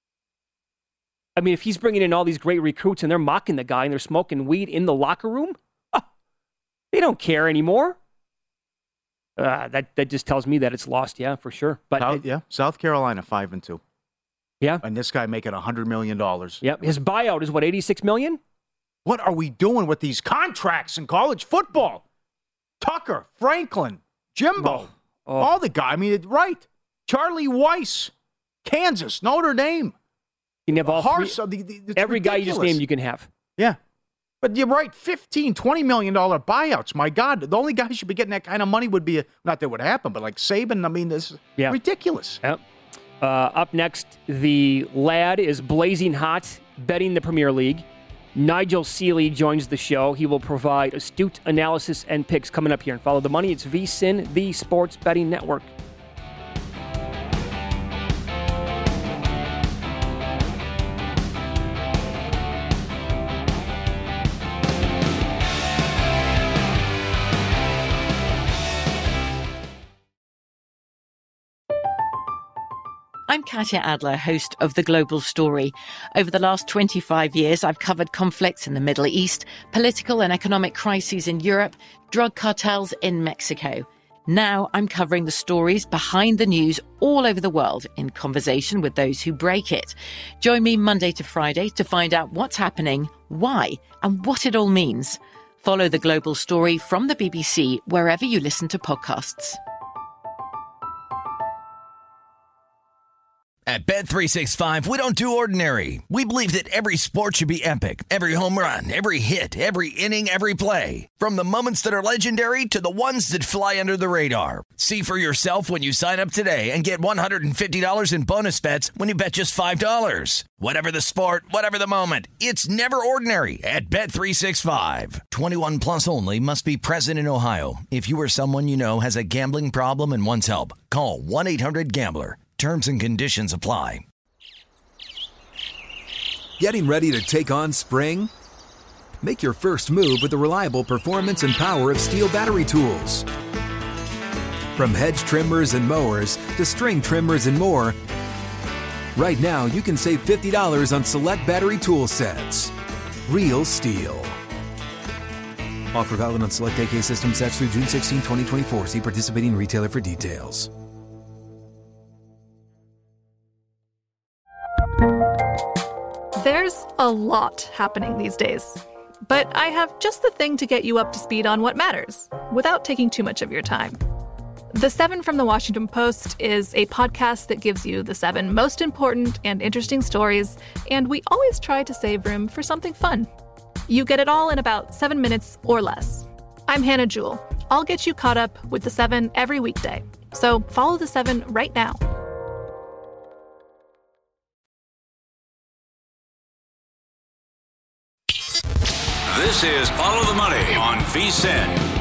I mean, if he's bringing in all these great recruits and they're mocking the guy and they're smoking weed in the locker room, oh, they don't care anymore. Uh, that that just tells me that it's lost, yeah, for sure. But South, it- yeah, South Carolina five and two. Yeah. And this guy making a hundred million dollars. Yep. His buyout is what, eighty-six million dollars? What are we doing with these contracts in college football? Tucker, Franklin, Jimbo, Oh. all the guys. I mean, it- right. Charlie Weiss, Kansas, Notre Dame. You can have all Horse, three, uh, the- the- it's every guy you just ridiculous. named you can have. Yeah. But you're right, fifteen, twenty million dollars buyouts. My God, the only guy who should be getting that kind of money would be, a, not that it would happen, but like Saban. I mean, this is Yeah. ridiculous. Yep. Uh, up next, the lad is blazing hot, betting the Premier League. Nigel Seeley joins the show. He will provide astute analysis and picks coming up here. And follow the money. It's V S I N, the Sports Betting Network. I'm Katya Adler, host of The Global Story. Over the last twenty-five years, I've covered conflicts in the Middle East, political and economic crises in Europe, drug cartels in Mexico. Now I'm covering the stories behind the news all over the world in conversation with those who break it. Join me Monday to Friday to find out what's happening, why, and what it all means. Follow The Global Story from the B B C wherever you listen to podcasts. At Bet three sixty-five, we don't do ordinary. We believe that every sport should be epic. Every home run, every hit, every inning, every play. From the moments that are legendary to the ones that fly under the radar. See for yourself when you sign up today and get one hundred fifty dollars in bonus bets when you bet just five dollars. Whatever the sport, whatever the moment, it's never ordinary at Bet three sixty-five. twenty-one plus only. Must be present in Ohio. If you or someone you know has a gambling problem and wants help, call one eight hundred gambler. Terms and conditions apply. Getting ready to take on spring? Make your first move with the reliable performance and power of Steel battery tools. From hedge trimmers and mowers to string trimmers and more, right now you can save fifty dollars on select battery tool sets. Real Steel. Offer valid on select A K system sets through June sixteenth, twenty twenty-four. See participating retailer for details. There's a lot happening these days, but I have just the thing to get you up to speed on what matters without taking too much of your time. The Seven from the Washington Post is a podcast that gives you the seven most important and interesting stories, and we always try to save room for something fun. You get it all in about seven minutes or less. I'm Hannah Jewell. I'll get you caught up with the Seven every weekday. So follow the Seven right now. This is Follow the Money on V S I N.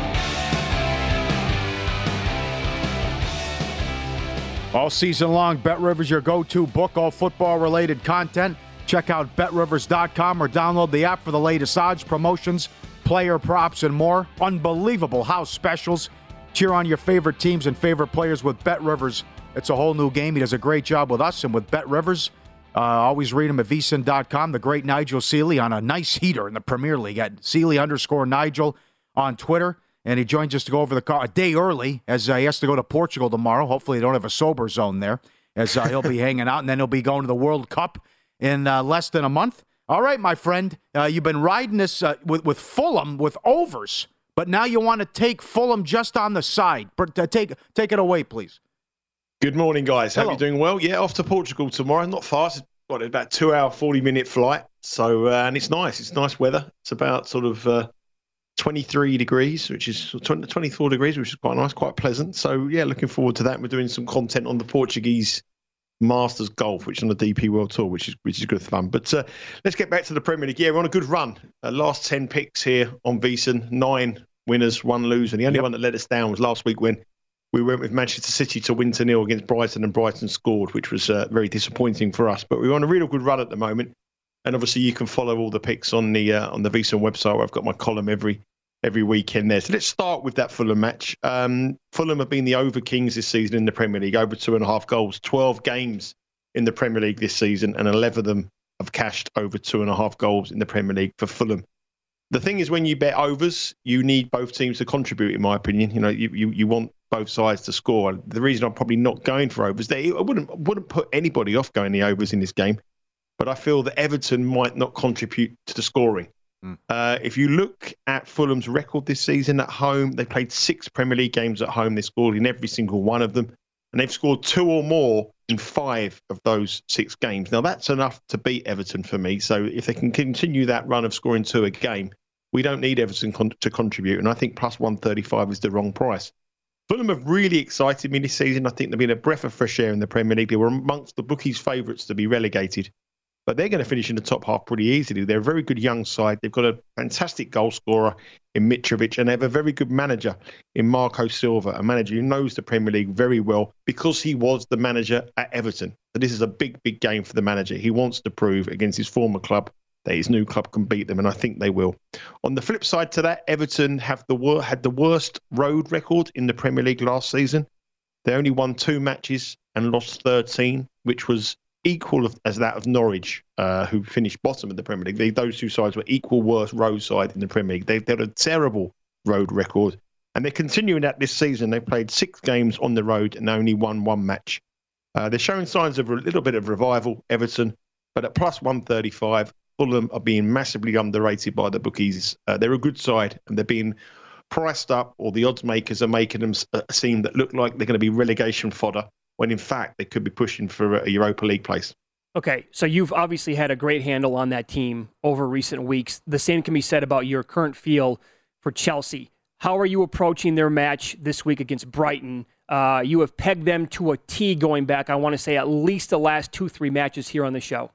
All season long, BetRivers, your go-to book, all football-related content. Check out bet rivers dot com or download the app for the latest odds, promotions, player props, and more. Unbelievable house specials. Cheer on your favorite teams and favorite players with BetRivers. It's a whole new game. He does a great job with us and with BetRivers. Uh, always read him at V S I N dot com. The great Nigel Seeley on a nice heater in the Premier League at Seeley underscore Nigel on Twitter. And he joins us to go over the car a day early as uh, he has to go to Portugal tomorrow. Hopefully they don't have a sober zone there as uh, he'll be hanging out. And then he'll be going to the World Cup in uh, less than a month. All right, my friend, uh, you've been riding this uh, with, with Fulham with overs, but now you want to take Fulham just on the side. But, uh, take, take it away, please. Good morning, guys. Hope Hello. you're doing well. Yeah, off to Portugal tomorrow. Not far. It's got about two hour, forty minute flight. So, uh, and it's nice. It's nice weather. It's about sort of uh, twenty-three degrees, which is twenty-four degrees, which is quite nice, quite pleasant. So, yeah, looking forward to that. We're doing some content on the Portuguese Masters Golf, which is on the D P World Tour, which is which is good fun. But uh, let's get back to the Premier League. Yeah, we're on a good run. Uh, last ten picks here on V S I N, nine winners, one loser. And the only yep. one that let us down was last week when we went with Manchester City to win to nil against Brighton, and Brighton scored, which was uh, very disappointing for us. But we're on a real good run at the moment. And obviously, you can follow all the picks on the uh, on the V S I N website, where I've got my column every every weekend there. So let's start with that Fulham match. Um, Fulham have been the over kings this season in the Premier League, over two and a half goals, twelve games in the Premier League this season, and eleven of them have cashed over two and a half goals in the Premier League for Fulham. The thing is, when you bet overs, you need both teams to contribute, in my opinion. You know, you, you, you want both sides to score. The reason I'm probably not going for overs, they, I wouldn't wouldn't put anybody off going the overs in this game, but I feel that Everton might not contribute to the scoring. Mm. Uh, if you look at Fulham's record this season at home, they played six Premier League games at home. They scored in every single one of them, and they've scored two or more in five of those six games. Now, that's enough to beat Everton for me. So if they can continue that run of scoring two a game, we don't need Everton con- to contribute. And I think plus one thirty-five is the wrong price. Fulham have really excited me this season. I think they've been a breath of fresh air in the Premier League. They were amongst the bookies' favourites to be relegated. But they're going to finish in the top half pretty easily. They're a very good young side. They've got a fantastic goal scorer in Mitrovic, and they have a very good manager in Marco Silva, a manager who knows the Premier League very well because he was the manager at Everton. So this is a big, big game for the manager. He wants to prove against his former club that his new club can beat them, and I think they will. On the flip side to that, Everton have the wor- had the worst road record in the Premier League last season. They only won two matches and lost thirteen, which was equal as that of Norwich, uh, who finished bottom of the Premier League. They, those two sides were equal worst road side in the Premier League. They, they had a terrible road record, and they're continuing that this season. They've played six games on the road and only won one match. Uh, they're showing signs of a little bit of revival, Everton, but at plus one thirty-five, Fulham are being massively underrated by the bookies. Uh, they're a good side, and they're being priced up, or the odds makers are making them uh, seem that look like they're going to be relegation fodder, when in fact they could be pushing for a Europa League place. Okay, so you've obviously had a great handle on that team over recent weeks. The same can be said about your current feel for Chelsea. How are you approaching their match this week against Brighton? Uh, you have pegged them to a T going back, I want to say, at least the last two, three matches here on the show.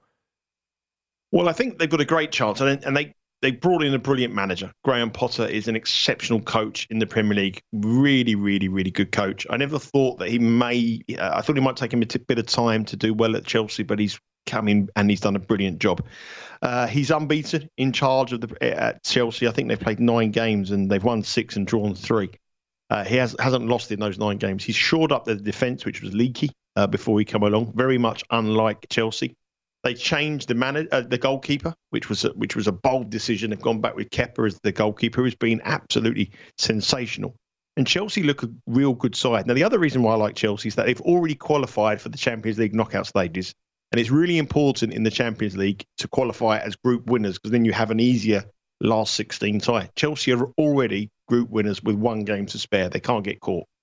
Well, I think they've got a great chance, and they they brought in a brilliant manager. Graham Potter is an exceptional coach in the Premier League. Really, really, really good coach. I never thought that he may, uh, I thought he might take him a t- bit of time to do well at Chelsea, but he's come in and he's done a brilliant job. Uh, he's unbeaten in charge of the at Chelsea. I think they've played nine games and they've won six and drawn three. Uh, he has, hasn't lost in those nine games. He's shored up the defence, which was leaky uh, before he came along, very much unlike Chelsea. They changed the man, uh, the goalkeeper, which was a, which was a bold decision. They've gone back with Kepa as the goalkeeper, who's been absolutely sensational. And Chelsea look a real good side. Now, the other reason why I like Chelsea is that they've already qualified for the Champions League knockout stages. And it's really important in the Champions League to qualify as group winners, because then you have an easier last sixteen tie. Chelsea are already group winners with one game to spare. They can't get caught.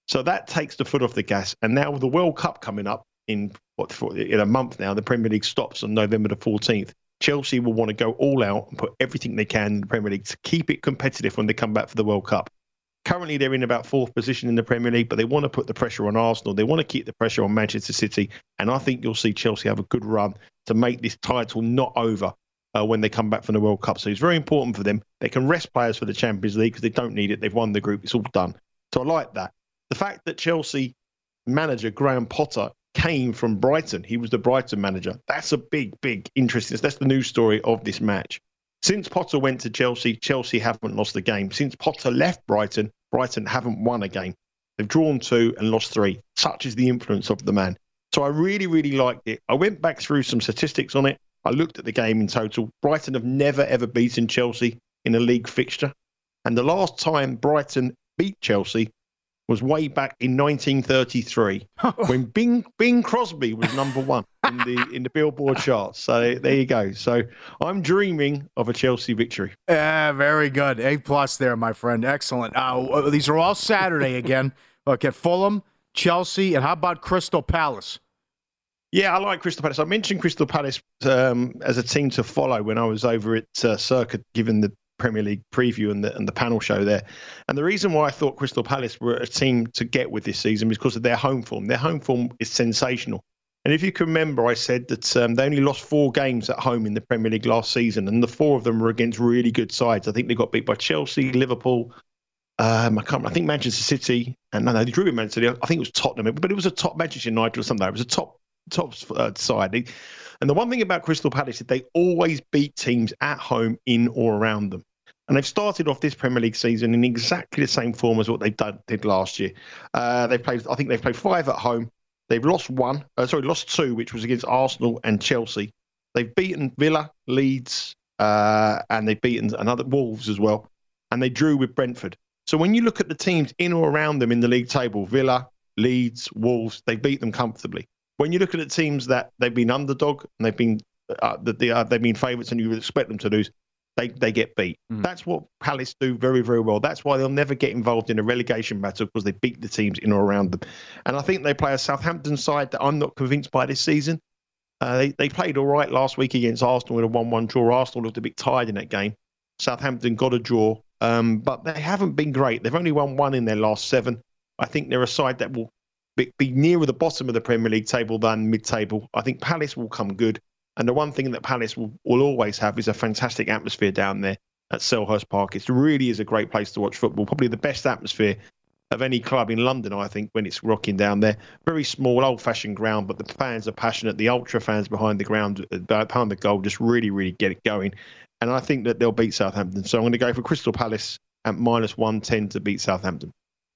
So that takes the foot off the gas. And now with the World Cup coming up in what in a month now, the Premier League stops on November the fourteenth. Chelsea will want to go all out and put everything they can in the Premier League to keep it competitive when they come back for the World Cup. Currently, they're in about fourth position in the Premier League, but they want to put the pressure on Arsenal. They want to keep the pressure on Manchester City. And I think you'll see Chelsea have a good run to make this title not over uh, when they come back from the World Cup. So it's very important for them. They can rest players for the Champions League because they don't need it. They've won the group. It's all done. So I like that. The fact that Chelsea manager Graham Potter came from Brighton. He was the Brighton manager. That's a big, big interesting. That's the news story of this match. Since Potter went to Chelsea, Chelsea haven't lost a game. Since Potter left Brighton, Brighton haven't won a game. They've drawn two and lost three. Such is the influence of the man. So I really, really liked it. I went back through some statistics on it. I looked at the game in total. Brighton have never, ever beaten Chelsea in a league fixture. And the last time Brighton beat Chelsea was way back in nineteen thirty-three when Bing Bing Crosby was number one in the in the Billboard charts. So there you go. So I'm dreaming of a Chelsea victory. Yeah, very good. A plus there, my friend. Excellent. Uh, these are all Saturday again. Look at Fulham, Chelsea, and how about Crystal Palace? Yeah, I like Crystal Palace. I mentioned Crystal Palace um, as a team to follow when I was over at uh, Circa, given the Premier League preview and the, and the panel show there. And the reason why I thought Crystal Palace were a team to get with this season was because of their home form. Their home form is sensational. And if you can remember, I said that um, they only lost four games at home in the Premier League last season, and the four of them were against really good sides. I think they got beat by Chelsea, Liverpool, um, I can't. I think Manchester City, and no, no, they drew with Manchester City. I think it was Tottenham, but it was a top Manchester United or something. It was a top top uh, side. They, and the one thing about Crystal Palace is they always beat teams at home, in or around them. And they've started off this Premier League season in exactly the same form as what they did, did last year. Uh, they played, I think they've played five at home. They've lost one, uh, sorry, lost two, which was against Arsenal and Chelsea. They've beaten Villa, Leeds, uh, and they've beaten another Wolves as well. And they drew with Brentford. So when you look at the teams in or around them in the league table, Villa, Leeds, Wolves, they beat them comfortably. When you look at the teams that they've been underdog and they've been uh, that they are, they've been favourites and you would expect them to lose, They they get beat. Mm. That's what Palace do very, very well. That's why they'll never get involved in a relegation battle, because they beat the teams in or around them. And I think they play a Southampton side that I'm not convinced by this season. Uh, they, they played all right last week against Arsenal with a one one draw. Arsenal looked a bit tired in that game. Southampton got a draw, um, but they haven't been great. They've only won one in their last seven. I think they're a side that will be, be nearer the bottom of the Premier League table than mid-table. I think Palace will come good. And the one thing that Palace will, will always have is a fantastic atmosphere down there at Selhurst Park. It really is a great place to watch football. Probably the best atmosphere of any club in London, I think, when it's rocking down there. Very small, old-fashioned ground, but the fans are passionate. The ultra fans behind the ground, behind the goal, just really, really get it going. And I think that they'll beat Southampton. So I'm going to go for Crystal Palace at minus one ten to beat Southampton.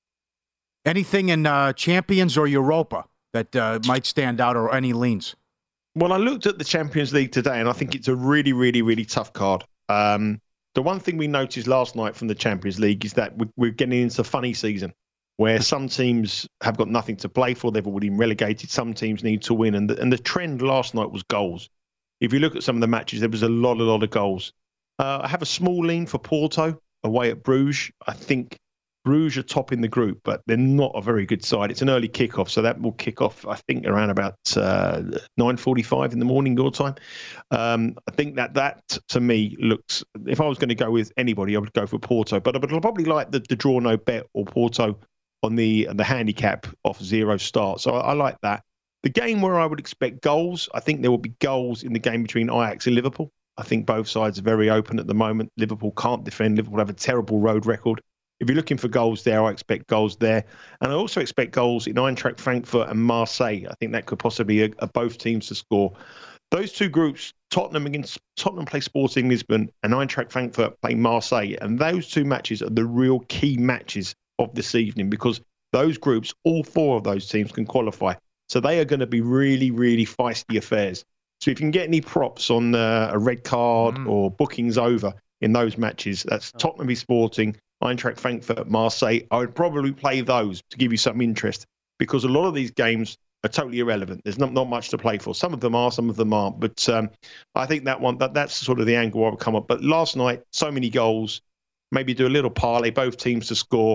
Anything in uh, Champions or Europa that uh, might stand out, or any leans? Well, I looked at the Champions League today, and I think it's a really, really, really tough card. Um, the one thing we noticed last night from the Champions League is that we're getting into a funny season where some teams have got nothing to play for. They've already been relegated. Some teams need to win. And the, and the trend last night was goals. If you look at some of the matches, there was a lot, a lot of goals. Uh, I have a small lean for Porto away at Bruges. I think Bruges are top in the group, but they're not a very good side. It's an early kickoff, so that will kick off, I think, around about uh, nine forty-five in the morning, your time. Um, I think that that, to me, looks... If I was going to go with anybody, I would go for Porto, but I would probably like the, the draw no bet or Porto on the the handicap off zero start. So I, I like that. The game where I would expect goals, I think there will be goals in the game between Ajax and Liverpool. I think both sides are very open at the moment. Liverpool can't defend. Liverpool have a terrible road record. If you're looking for goals there, I expect goals there. And I also expect goals in Eintracht Frankfurt and Marseille. I think that could possibly be a, a both teams to score. Those two groups, Tottenham against Tottenham play Sporting Lisbon and Eintracht Frankfurt play Marseille. And those two matches are the real key matches of this evening, because those groups, all four of those teams can qualify. So they are going to be really, really feisty affairs. So if you can get any props on uh, a red card mm. or bookings over in those matches, that's Tottenham v Sporting, Eintracht Frankfurt, Marseille, I would probably play those to give you some interest, because a lot of these games are totally irrelevant. There's not, not much to play for. Some of them are, some of them aren't. But um, I think that one, that, that's sort of the angle I would come up. But last night, so many goals, maybe do a little parlay, both teams to score.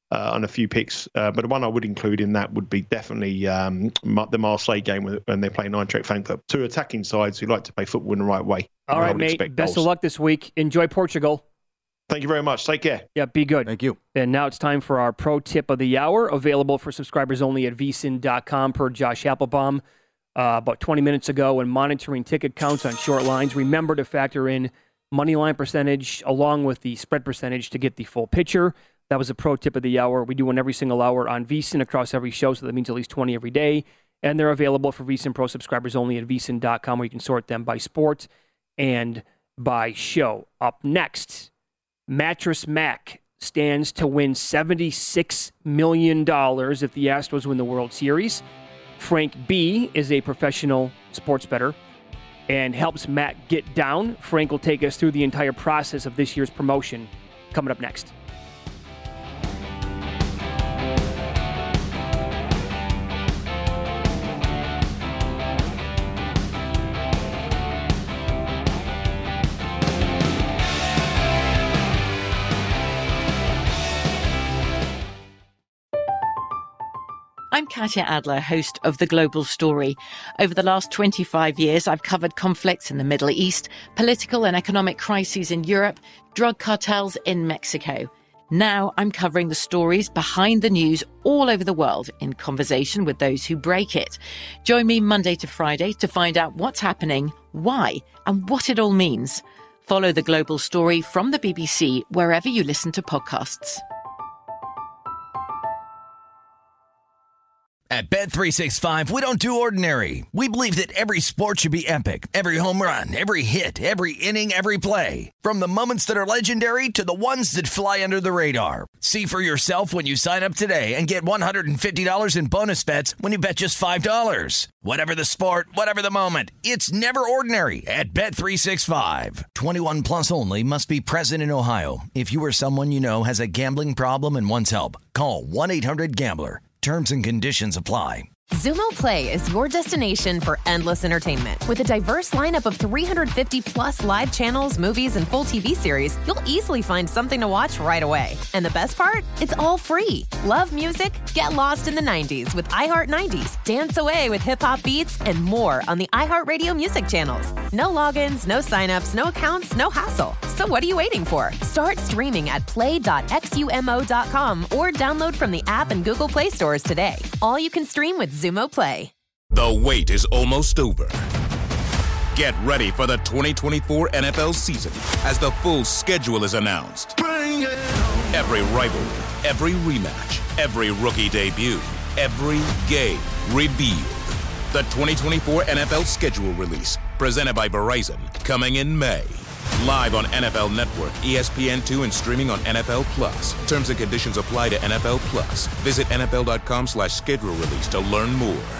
uh, on a few picks. Uh, but the one I would include in that would be definitely um, the Marseille game when they play Eintracht Frankfurt. Two attacking sides who like to play football in the right way. All right, mate. Best goals. of luck this week. Enjoy Portugal. Thank you very much. Take care. Yeah, be good. Thank you. And now it's time for our pro tip of the hour, available for subscribers only at v sin dot com per Josh Applebaum. Uh, about twenty minutes ago, when monitoring ticket counts on short lines, remember to factor in money line percentage along with the spread percentage to get the full picture. That was a pro tip of the hour. We do one every single hour on VSiN across every show, so that means at least twenty every day. And they're available for VSiN Pro subscribers only at v sin dot com, where you can sort them by sport and by show. Up next, Mattress Mac stands to win seventy-six million dollars if the Astros win the World Series. Frank B is a professional sports bettor and helps Matt get down. Frank will take us through the entire process of this year's promotion coming up next. I'm Katya Adler, host of The Global Story. Over the last twenty-five years, I've covered conflicts in the Middle East, political and economic crises in Europe, drug cartels in Mexico. Now I'm covering the stories behind the news all over the world in conversation with those who break it. Join me Monday to Friday to find out what's happening, why, and what it all means. Follow The Global Story from the B B C wherever you listen to podcasts. At Bet three sixty-five, we don't do ordinary. We believe that every sport should be epic. Every home run, every hit, every inning, every play. From the moments that are legendary to the ones that fly under the radar. See for yourself when you sign up today and get one hundred fifty dollars in bonus bets when you bet just five dollars. Whatever the sport, whatever the moment, it's never ordinary at Bet three sixty-five. twenty-one plus only. Must be present in Ohio. If you or someone you know has a gambling problem and wants help, call one eight hundred gambler. Terms and conditions apply. Xumo Play is your destination for endless entertainment. With a diverse lineup of three hundred fifty plus live channels, movies, and full T V series, you'll easily find something to watch right away. And the best part? It's all free. Love music? Get lost in the nineties with iHeart nineties. Dance away with hip-hop beats and more on the iHeartRadio music channels. No logins, no signups, no accounts, no hassle. So what are you waiting for? Start streaming at play dot xumo dot com or download from the app and Google Play stores today. All you can stream with Xumo Play. The wait is almost over. Get ready for the twenty twenty-four N F L season as the full schedule is announced. Bring it on. Every rivalry, every rematch, every rookie debut, every game revealed. The twenty twenty-four N F L schedule release, presented by Verizon, coming in May. Live on N F L Network, E S P N two, and streaming on N F L Plus. Terms and conditions apply to N F L Plus. Visit N F L dot com slash schedule release to learn more.